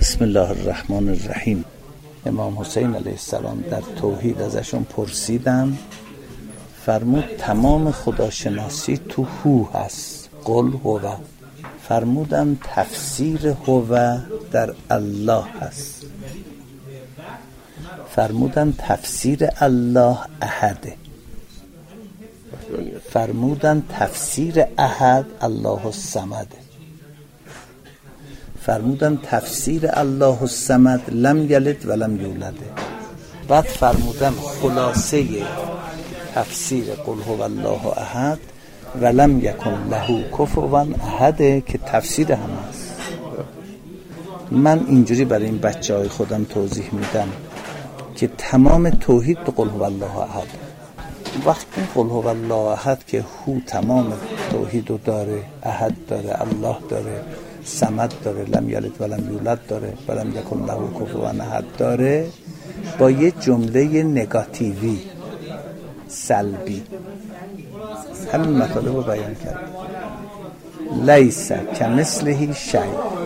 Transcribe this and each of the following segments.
بسم الله الرحمن الرحیم. امام حسین علیه السلام در توحید ازشون پرسیدم، فرمود تمام خداشناسی تو هو هست، قل هو. فرمودم تفسیر هو در الله هست. فرمودم تفسیر الله احده. فرمودن تفسیر احد الله الصمد. فرمودن تفسیر الله الصمد لم یلد ولم یولد. بعد فرمودن خلاصه تفسیر قل هو الله احد ولم یکن له کفوا احد که تفسیر هم است. من اینجوری برای این بچه‌های خودم توضیح میدم که تمام توحید به قل هو الله احد. وقتی قل هو الله احد که هو تمام توحیدو داره، احد داره، الله داره، صمد داره، لم یلد ولم یولد داره، ولم یکن له کفوا احد داره، با یه جمله نگاتیوی سلبی همین مطالب رو بیان کرد. لیس کمثله شیء.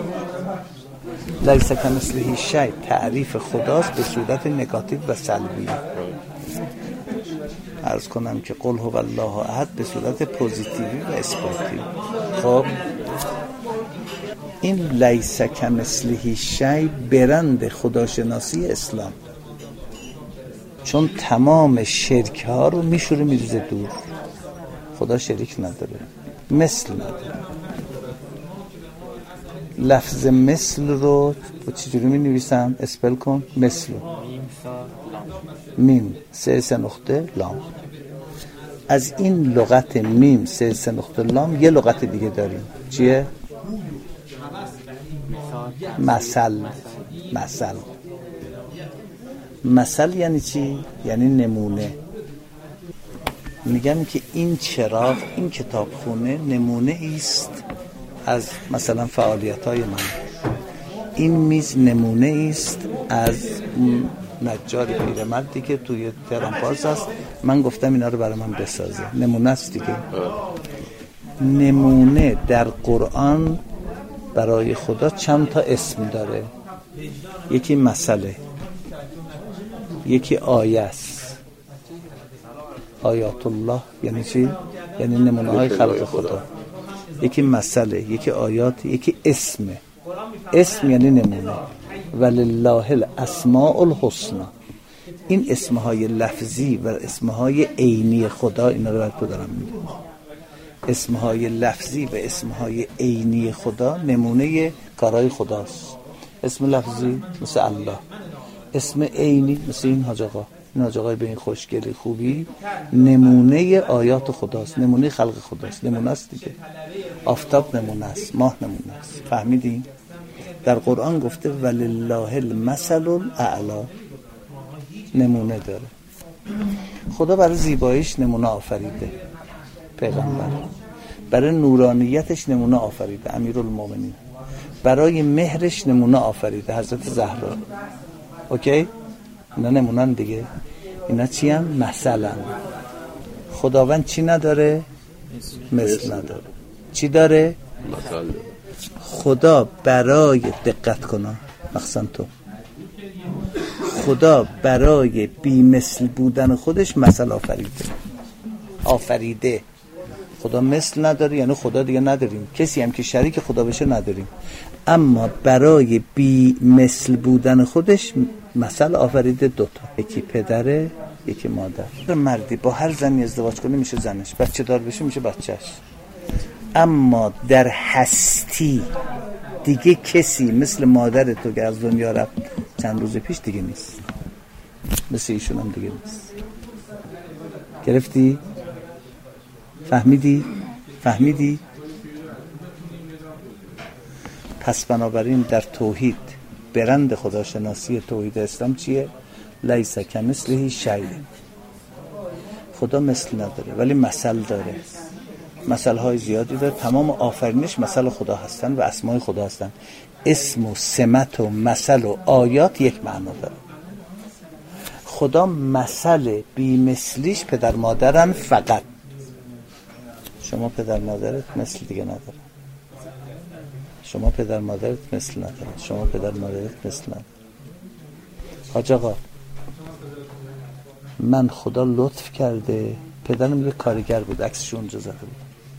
لیس کمثله شیء تعریف خداست به صورت نگاتیو و سلبی. عرض کنم که قل هو الله احد به صورت پوزیتیوی و اثباتیو. خب این لیس کمثله شیء برند خداشناسی اسلام، چون تمام شرک ها رو میشوره میریزه دور. خدا شریک نداره، مثل نداره. لفظ مثل رو چجوری می نویسم؟ اسپل کن. مثل میم سه نقطه لام. از این لغت میم سه نقطه لام یه لغت دیگه داریم. چیه؟ مثل. مثل. مثل یعنی چی؟ یعنی نمونه. میگم که این چراغ، این کتابخونه نمونه است از مثلا فعالیت‌های من. این میز نمونه است از نجار پیرمردی که توی تهران پارس هست، من گفتم اینا رو برای من بسازه. نمونه است دیگه. نمونه در قرآن برای خدا چند تا اسم داره. یکی مسئله، یکی آیه است. آیات الله یعنی چی؟ یعنی نمونه های خلق خدا. یکی مسئله، یکی آیات، یکی اسمه. اسم یعنی نمونه. ولله الاسماء الحسنى. این اسمهای لفظی و اسمهای عینی خدا، اینا رو برات دارم میگم. اسمهای لفظی و اسمهای عینی خدا نمونه کارهای خداست. اسم لفظی مثل الله، اسم عینی مثل این حاج آقا. این حاج آقای به این خوشگلی خوبی نمونه آیات خداست، نمونه خلق خداست. نمونه است دیگه. آفتاب نمونه است، ماه نمونه است. فهمیدین؟ در قرآن گفته ولله المثل الاعلی، نمونه داره. خدا برای زیباییش نمونه آفریده، پیغمبر. برای نورانیتش نمونه آفریده، امیرالمومنین. برای مهرش نمونه آفریده، حضرت زهرا. اوکی؟ اینا نمونن دیگه. اینا چی هم؟ مثلا خداوند چی نداره؟ مثل نداره. چی داره؟ مثل. خدا برای دقت کنا مخصوصا تو، خدا برای بی مثل بودن خودش مثل آفریده. خدا مثل نداره، یعنی خدا دیگه نداریم. کسی هم که شریک خدا بشه نداریم. اما برای بی مثل بودن خودش مثل آفریده دوتا، یکی پدره یکی مادر. مردی با هر زنی ازدواج کنه میشه زنش، بچه دار بشه میشه بچهش. اما در هستی دیگه کسی مثل مادر تو که از دنیا رفت چند روز پیش دیگه نیست، مثل ایشون هم دیگه نیست. گرفتی؟ فهمیدی؟ پس بنابراین در توحید برند خداشناسی توحید اسلام چیه؟ لیس کمثله شیء. خدا مثل نداره ولی مثل داره. مثل های زیادی داره. تمام آفرینش مثل خدا هستن و اسمای خدا هستن. اسم و سمت و مثل و آیات یک معنا داره. خدا مثل بی مثلیش پدر مادرن فقط. شما پدر مادرت مثل دیگه نداره. شما پدر مادرت مثل ندارد، شما پدر مادرت مثل ندارد. حاج آقا من خدا لطف کرده پدرم یه کارگر بود، عکسش اونجا زده بود،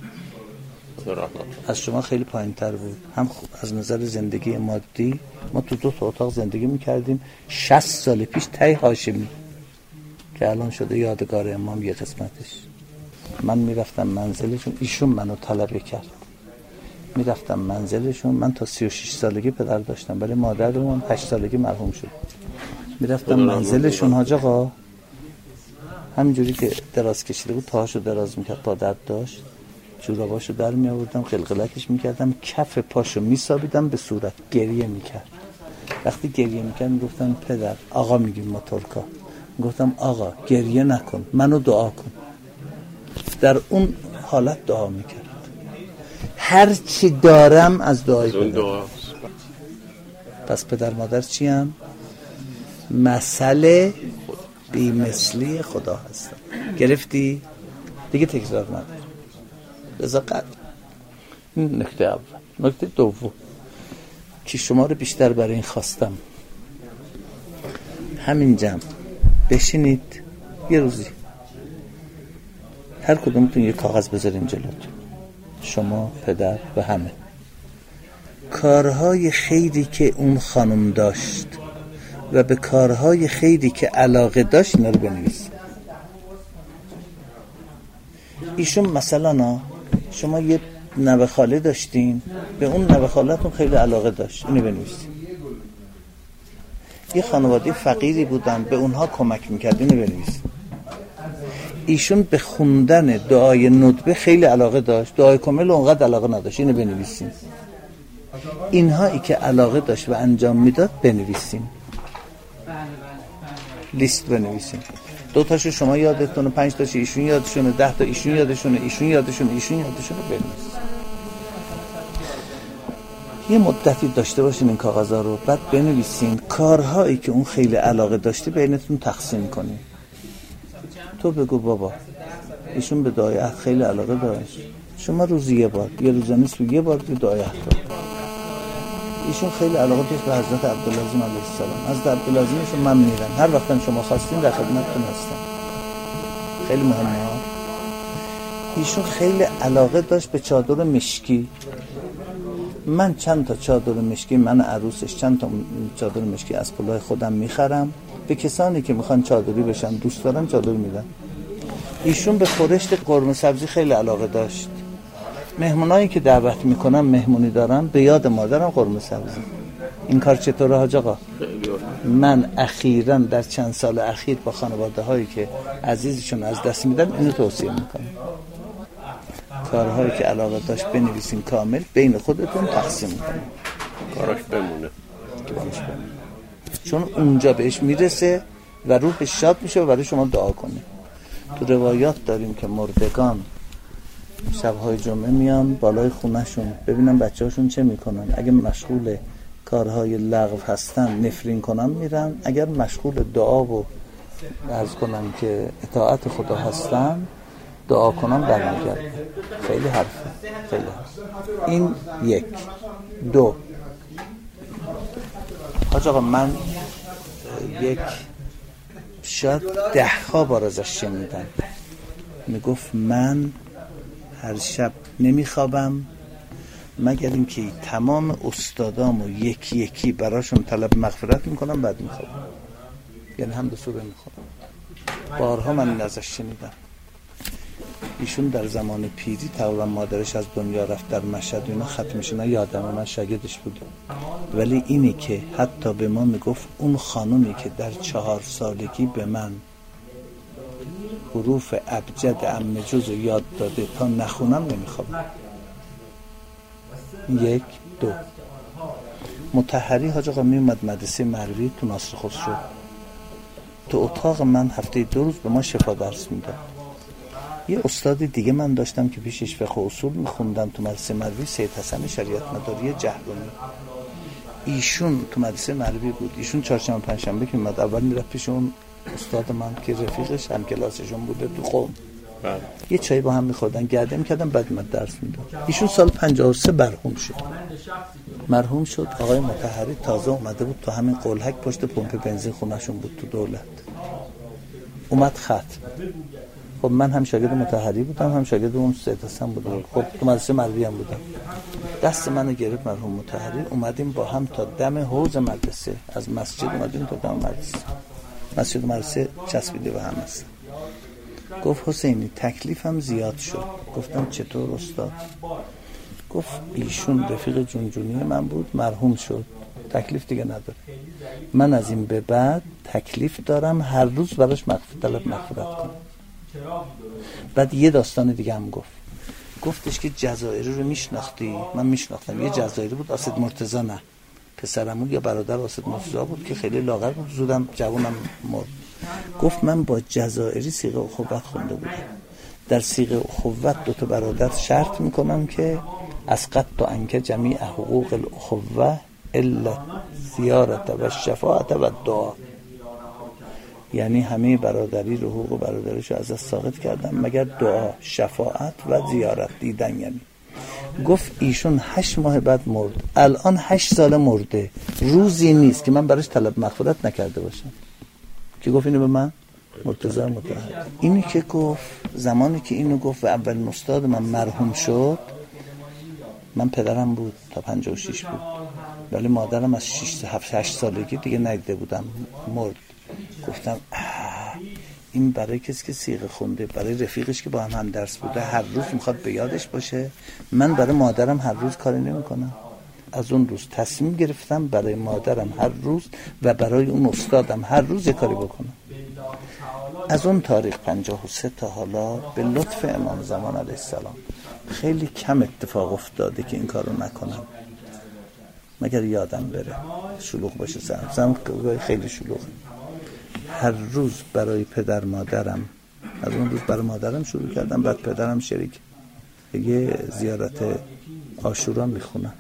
از شما خیلی پایین تر بود، هم از نظر زندگی مادی ما تو 2 اتاق زندگی میکردیم. 60 سال پیش ته هاشمی که الان شده یادگار امام یه قسمتش، من میرفتم منزلشون، ایشون منو طلبه کرد، میرفتم منزلشون. من تا 36 سالگی پدر داشتم، ولی مادرمون 8 سالگی مرحوم شد. میرفتم منزلشون حاج آقا، همینجوری که دراز کشیده بود پاهاشو دراز میکرد، پا درد داشت، جوراباشو در می آوردم، قلقلکش میکردم، کف پاشو میسابیدم به صورت، گریه میکرد. وقتی گریه میکرد میگفتم پدر، آقا میگیم ما ترکا، میگفتم آقا گریه نکن، منو دعا کن. در اون حالت دعا میکرد. هر چی دارم از دعای پدر. پس پدر مادر چی هم؟ مثل بی‌مثلی خدا هستن. گرفتی؟ دیگه تکرار نداره. رضاقت. این نکته اول. نکته دوم که شما رو بیشتر برای این خواستم، همین جمع بشینید یه روزی هر کدومتون یه کاغذ بذارین جلوتون، شما، پدر و همه، کارهای خیری که اون خانم داشت و به کارهای خیری که علاقه داشت اینا رو بنویسید. ایشون مثلا شما یه نوه خاله داشتین، به اون نوه خاله‌تون خیلی علاقه داشت، اینو بنویسید. یه خانواده فقیری بودن، به اونها کمک میکرد، اینو بنویسید. ایشون به خوندن دعای ندبه خیلی علاقه داشت، دعای کامل اونقدر علاقه نداشت، اینو بنویسید. اینهایی که علاقه داشت و انجام میداد بنویسیم، لیست بنویسیم. 2 تاشو شما یادتونه، 5 تاشو ایشون یادشونه، 10 تا ایشون یادشونه، ایشون یادشونه بنویسید. یه مدتی داشته باشین این کاغذها رو، بعد بنویسین کارهایی که اون خیلی علاقه داشتی بینتون تقسیم کنین. تو بگو بابا ایشون به دعای عهد خیلی علاقه داشت، شما روزی یه بار، یه روز نیست یه بار دعای عهد داشت. ایشون خیلی علاقه داشت به حضرت عبدالعظیم علیه السلام، حضرت عبدالعظیمشون من میرم، هر وقت شما خواستین در خدمتتون هستم. خیلی مهمه ها. ایشون خیلی علاقه داشت به چادر مشکی، من چند تا چادر مشکی، من عروسش چند تا چادر مشکی از پولای خودم میخرم، به کسانی که میخوان چادری بشن، دوست دارن چادر میدن. ایشون به خورشت قرمه سبزی خیلی علاقه داشت، مهمونایی که دعوت میکنم مهمونی دارم به یاد مادرم قرمه سبزی. این کار چطوره حاج آقا؟ من اخیراً در چند سال اخیر با خانواده هایی که عزیزشون از دست میدن اینو توصیه میکنم، کارهایی که علاقه داشت بنویسین کامل، بین خودتون تقسیم کنین، کاراش بمونه. چون اونجا بهش میرسه و روحش شاد میشه و برای شما دعا کنه. تو روایات داریم که مردگان شبهای جمعه میان بالای خونهشون ببینن بچه‌هاشون چه میکنن، اگه مشغول کارهای لغو هستن نفرین کنن میرن، اگر مشغول دعا و عرض کنن که اطاعت خدا هستن دعا کنن برمیگردن. خیلی حرفه، خیلی حرف. این 1. 2 حاج آقا من شاید 10 بار ازش شنیدم، میگفت من هر شب نمیخوابم مگر اینکه تمام استادامو یکی یکی براشون طلب مغفرت میکنم بعد میخوابم، یعنی هم به سوره میخوابم. بارها من این ازش شنیدم. ایشون در زمان پیری تقریبا مادرش از دنیا رفت، در مشهد اینا ختمش، نه یادم، من شاگردش بودم، ولی اینی که حتی به ما میگفت اون خانومی که در 4 سالگی به من حروف ابجد ام جز یاد داده تا نخونم نمیخوام. 1. 2 مطهری حاج آقا میومد مدرسه مروی تو ناصر خسرو، تو اتاق من هفته 2 روز به ما شفا درس میداد. یه استاد دیگه من داشتم که پیشش فقه و اصول میخوندم تو مدرسه مروی، سید حسن شریعت مداری جهرمی. ایشون تو مدرسه مروی بود، ایشون چهارشنبه پنجشنبه که میاد اول میرفت پیش اون استاد من که رفیقش هم کلاسشون بوده تو قم، یه چای با هم می‌خوردن، گرده می‌کردن، بعد من درس میداد. ایشون سال 53 مرحوم شد. آقای مطهری تازه اومده بود تو همین قلهک پشت پمپ بنزین خونه‌شون بود تو دولت. اومد ختم. خب من هم شاگرد مطهری بودم، هم شاگرد اون سید حسن بودم. خب تو مدرسه مروی هم بودم. دست منو گرفت مرحوم مطهری، اومدیم با هم تا دم حوض مدرسه، از مسجد اومدیم تا دم مدرسه. مسجد مدرسه چسبیده به هم است. گفت حسینی تکلیفم زیاد شد. گفتم چطور استاد؟ گفت ایشون رفیق جونجونی من بود، مرحوم شد، تکلیف دیگه نداره. من از این به بعد تکلیف دارم هر روز براش مغفرت کنم. بعد یه داستان دیگه هم گفتش که جزائری رو میشناختی؟ من میشناختم. یه جزائری بود، آسد مرتضی، نه پسرمون یا برادر آسد مرتضی بود که خیلی لاغر بود، زودم جوونم مرد. گفت من با جزائری صیغه اخوت خونده بودم. در صیغه اخوت دو تا برادر شرط میکنم که اسقطت عنک جمیع حقوق الاخوه الا زیارت و شفاعت و دعا، یعنی همه برادری رو، حقوق برادریشو از دست ساقط کردم مگر دعا، شفاعت و زیارت دیدن. یعنی گفت ایشون 8 ماه بعد مرد، الان 8 سال مرده، روزی نیست که من براش طلب مغفرت نکرده باشم. که گفت اینو به من مرتضی مطهری. اینی که گفت زمانی که اینو گفت و اول استاد من مرحوم شد، من پدرم بود تا 56 بود، ولی مادرم از 6-7-8 سالگی دیگه ندیده بودم، مرد. گفتم این برای کسی که صیغه خونده، برای رفیقش که با هم درس بوده، هر روز میخواد به یادش باشه. من برای مادرم هر روز کاری نمیکنم. از اون روز تصمیم گرفتم برای مادرم هر روز و برای اون استادم هر روز یه کاری بکنم. از اون تاریخ 53 تا حالا به لطف امام زمان علیه السلام خیلی کم اتفاق افتاده که این کارو نکنم، مگر یادم بره، شلوغ باشه سرم خیلی شلوغ. هر روز برای پدر مادرم، از اون روز برای مادرم شروع کردم، بعد پدرم شریک یه زیارت عاشورا میخونم.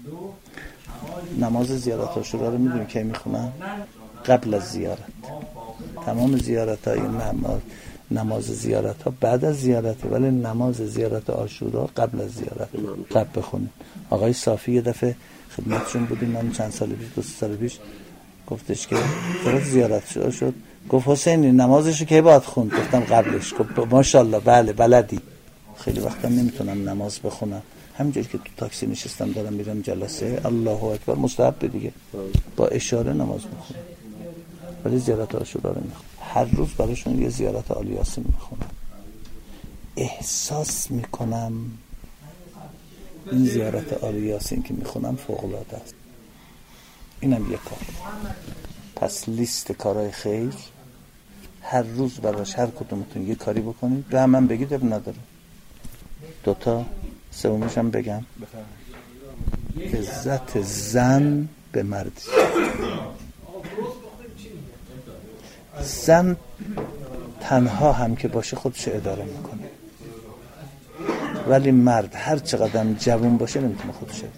نماز زیارت عاشورا رو میدونی که میخونم؟ قبل از زیارت. تمام زیارت های نماز زیارت ها بعد از زیارته، ولی نماز زیارت عاشورا قبل از زیارت قبل بخونیم. آقای صافی یه دفعه خدمتشون بودیم، من چند سال پیش 2 سال پیش، گفتش که زیارت شد، گفت حسینی نمازشو کی باید خوند؟ گفتم قبلش. گفت ماشاءالله بله بلدی. خیلی وقتا نمیتونم نماز بخونم، همینجوری که تو تاکسی نشستم دارم میرم جلسه، الله اکبر مستحب دیگه، با اشاره نماز میخونم، ولی زیارت عاشورا رو میخونم. هر روز براشون یه زیارت آل یاسین میخونم. احساس میکنم این زیارت آل یاسین که میخونم فوق العاده است. اینم یک کار. پس لیست کارهای خیر هر روز براش هر کدومتون یه کاری بکنید، به من بگید، اب نداره. 2 تا سومیش هم بگم، عزت زن به مردی. زن تنها هم که باشه خودش اداره میکنه، ولی مرد هر چقدر جوان باشه نمیتونه خودش اداره.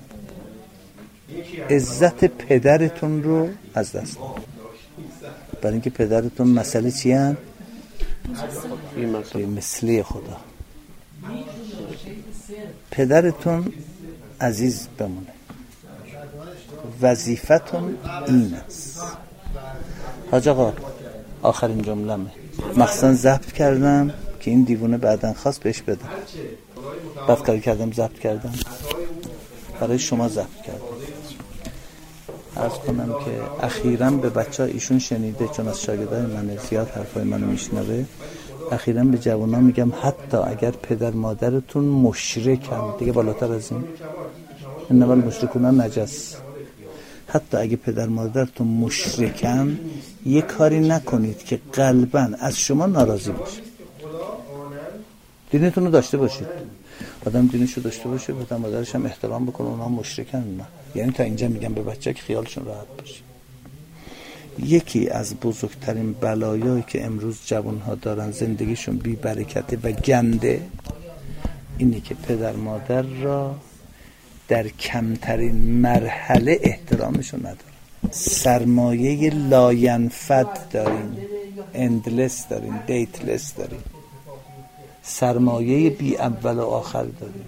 عزت پدرتون رو از دست ندید، برای اینکه پدرتون مسئله چی هست؟ مثلی خدا. پدرتون عزیز بمونه، وظیفتون این است. حاج آقا آخرین جمله‌مه، مخصوصا ضبط کردم که این دیوونه بعدن خواست بهش بدم، بعد کاری کردم ضبط کردم، برای شما ضبط کردم. عرض کنم که اخیراً به بچه‌ها ایشون شنیده، چون از شاگردای من زیاد حرفای منو میشنوه، اخیراً به جوانان میگم حتی اگر پدر مادرتون مشرکن، دیگه بالاتر از این، انما المشرکون نجس، حتی اگه پدر مادرتون مشرکن یه کاری نکنید که قلباً از شما ناراضی باشه. دینتون رو داشته باشید، آدم دینشو داشته باشه، پدر مادرش هم احترام بکنه، اونها مشرکن نه. یعنی تا اینجا میگم به بچه که خیالشون راحت باشه. یکی از بزرگترین بلایایی که امروز جوانها دارن، زندگیشون بی برکته و گنده، اینه که پدر مادر را در کمترین مرحله احترامشون ندارن. سرمایه لاینفد داریم، اندلس داریم، دیتلس داریم. سرمایه بی اول و آخر داریم.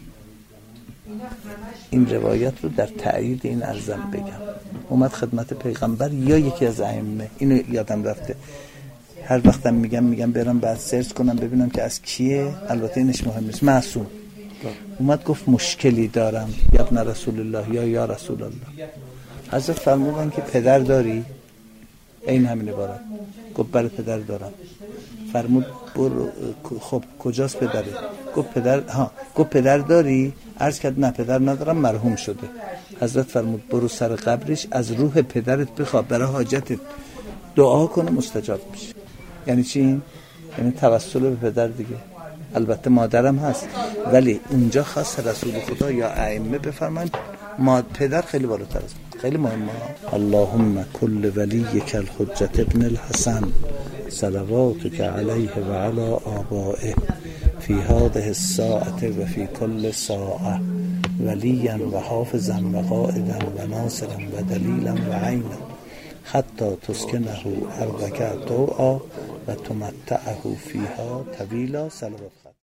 این روایت رو در تأیید این ارزم بگم. اومد خدمت پیغمبر یا یکی از ائمه، اینو یادم رفته، هر وقتم میگم برم بعد سرچ کنم ببینم که از کیه، البته اینش مهم نیست، معصوم اومد گفت مشکلی دارم یا ابن رسول الله یا رسول الله. حضرت فرمودن که پدر داری؟ این همین عبارت. گفت بله پدر دارم. فرمود برو. خب کجاست پدره؟ گفت پدر داری؟ عرض کرد نه پدر ندارم، مرحوم شده. حضرت فرمود برو سر قبرش از روح پدرت بخواه، برای حاجتت دعا کنه مستجاب میشه. یعنی چی؟ یعنی توسل به پدر دیگه. البته مادرم هست ولی اونجا خاص رسول خدا یا ائمه بفرمایند پدر خیلی بالاتر است، خیلی مهمه. اللهم کل ولیک الحجة ابن الحسن صلواتک علیه و علی آبائه فی هذه الساعة و فی کل ساعة ولیا و حافظا و قائدا و ناصرا و دلیلا و عینا حتی تسکنه ارضک طوعا و تمتعه فیها طویلا. صلوات